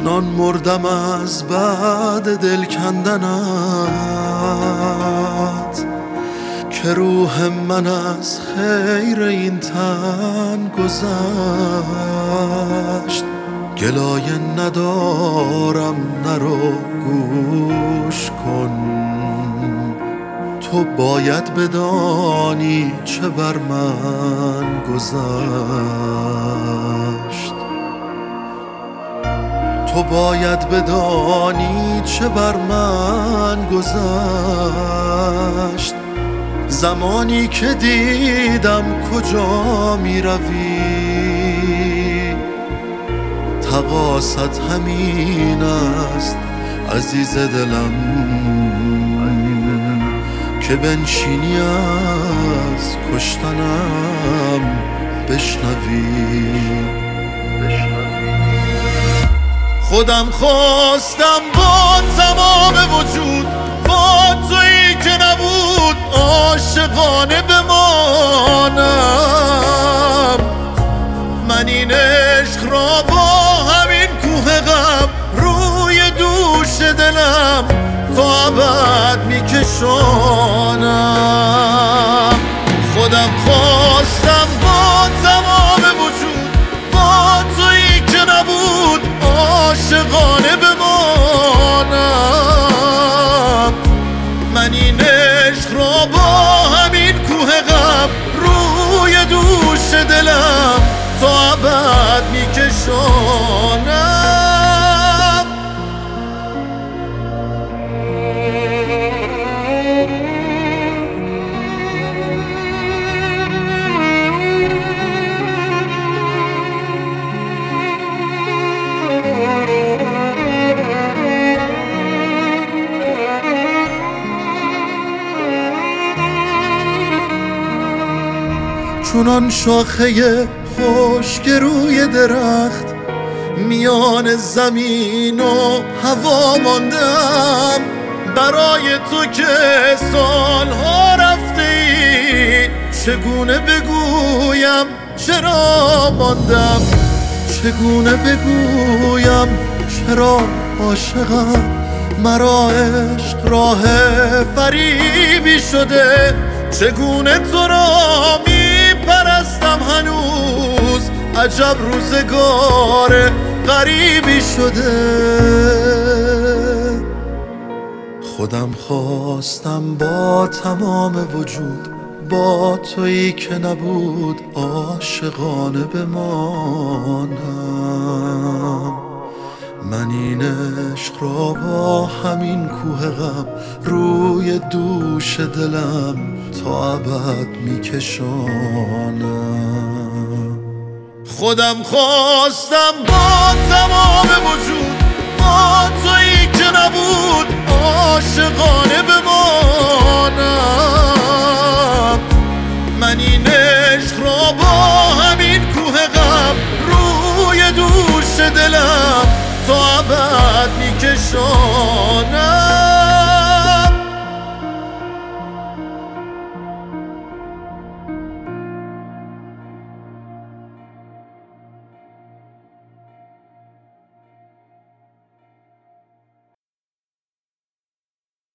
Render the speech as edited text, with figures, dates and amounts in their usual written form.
چنان مردم از بعد دل کندنت که روح من از خیر این تن گذشت. گلایه ندارم نرو گوش کن، تو باید بدانی چه بر من گذشت. تو باید بدانی چه بر من گذشت. زمانی که دیدم کجا می روی، تقاصت همین است عزیز دلم که بنشینی از کشتنم بشنوی. خودم خواستم با تمام وجود با تویی که نبود عاشقانه بمانم. من این عشق را با همین کوه غم روی دوش دلم تا ابد میکشانم. خودم خواستم با تمام وجود با تویی که نبود عاشقانه بمانم. من این عشق را با همین کوه غم روی دوش دلم تا ابد میکشانم. چونان شاخه خشک روی درخت میان زمین و هوا ماندم. برای تو که سالها رفته ای چگونه بگویم چرا ماندم. چگونه بگویم چرا عاشقم. مرا عشق راه فریبی شده. چگونه تو را میپرستم هنوز عجب روزگار غریبی شده. خودم خواستم با تمام وجود با تویی که نبود عاشقانه بمانم. من این عشق را با همین کوه غم روی دوش دلم تا ابد میکشانم. خودم خواستم با تمام وجود با تویی که نبود عاشقانه